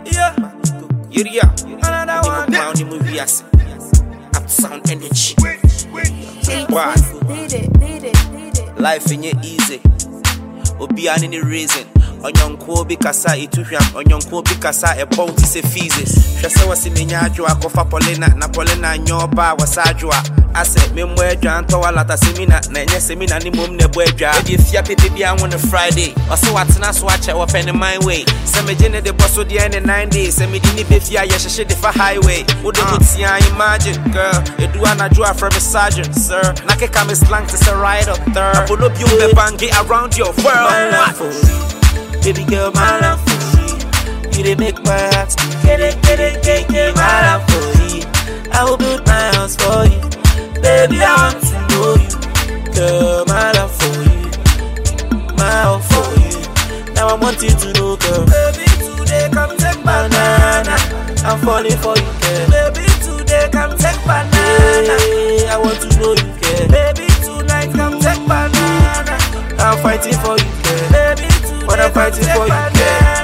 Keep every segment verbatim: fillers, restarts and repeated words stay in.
Yeah. Yuria. Another one. Down the movie as up sound energy. Wow. Did it, did it, did it. Life in you easy. Obi an any reason. Onyonko bi kasa etuhwam onyonko bi kasa e bounty se fees hwese wase menya adwo akofa polina na polina nyoba wasadwoa ase memmo adwan to walata semina na enye semina ni mom na bo adwa e fia pepe bia won Friday ose watena so ache wo pen my way se meje ne de boso de any nine days se medi ni be fia ye hyehye de fa highway wo de mutia imagine girl edu anadwo from a sergeant sir na keka me slang to say right up there apolo bi o be bangi around your world. Baby girl, my love for you. You dey make my heart get it, get it, get it. My love for you. I will build my house for you. Baby, I want to know you. Girl, my love for you. My love for you. Now I want you to know, girl. Baby, today come take banana. I'm falling for you, girl. Baby, today come take banana. Hey, I want to know you, girl. Baby, tonight come take banana. I'm fighting for you, girl. Baby, what I'm fighting for you, yeah.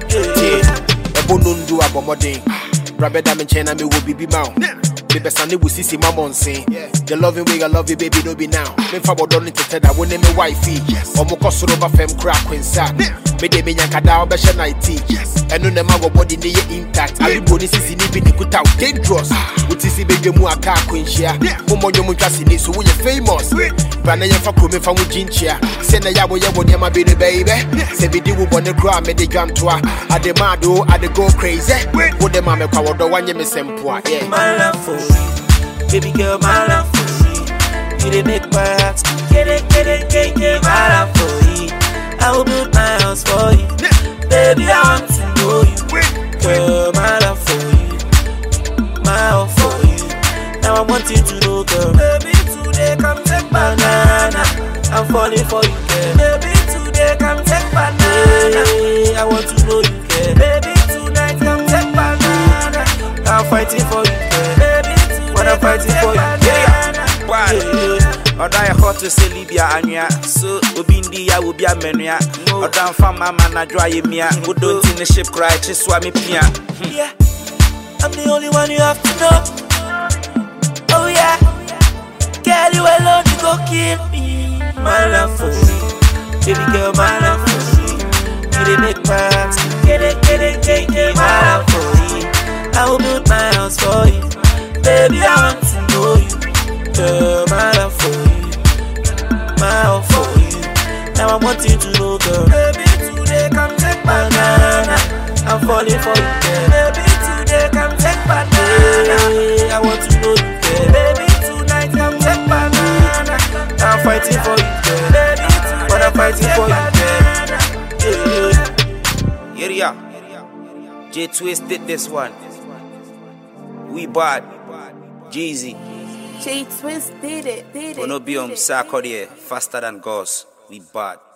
Yeah, a bonundu abomoding. Rabeda menchena me will be mount. Baby, Sunday will see my monse. The loving way I love you, baby, no be now. Me fabo don't need to tell that when me wifey. Or mo koso over fem crack when sack. Me de me yanka da obesha nighty. And no nema go body ne intact. I be sisi ni bi ni kuta dangerous. Utisi baby mu aka queen share. Mo mo nyomu twasi ni so we famous. Bana ye fa kome fa mu jinchia. Se na ya wo ye wo nema be the baby. Se bi di wo bone kra me de dwam toa. Ade mado ade go crazy. Wo de ma me kwa wo do wanye me sempoa. Yeah. My love for you. Baby girl, my love for you. You dey make my heart get it, get it, get it. My love for you. I will build my house for you. Baby, I want to know you. Girl, my love for you. My love for you. Now I want you to know, girl. Baby, today come take banana. I'm falling for you, girl. Baby, today come take banana. Hey, I want to know you, girl. Baby, tonight come take banana. I'm fighting for you, girl. Baby, today what I'm fighting for you, yeah. Why? Oda ya hot to say Libya anya so obindi ya obi amenua oda mfa mama na dwa ye mia wo don't in the ship cry chiswa me pia. Yeah, I'm the only one you have to know. Oh yeah, girl, you alone you go kill me. My love for you, baby girl, my love for you. You dey make my heart get it, get it, get it. My love for you, I will build my house for you. Baby, I want to know you. Girl, my love for you. My love for you. Now I want you to know, girl. Baby, today come take banana. I'm falling for you, girl. Baby, today come take banana. Hey, I want to know you, girl. Baby, tonight come take banana. I'm fighting for you, girl. Baby, but I'm fighting for you, girl. Yeah, yeah. J Twist did this one. We bad. Jeezy. J Twist did it, did it. Onobium Sarkodie, faster than Gauss. We bad.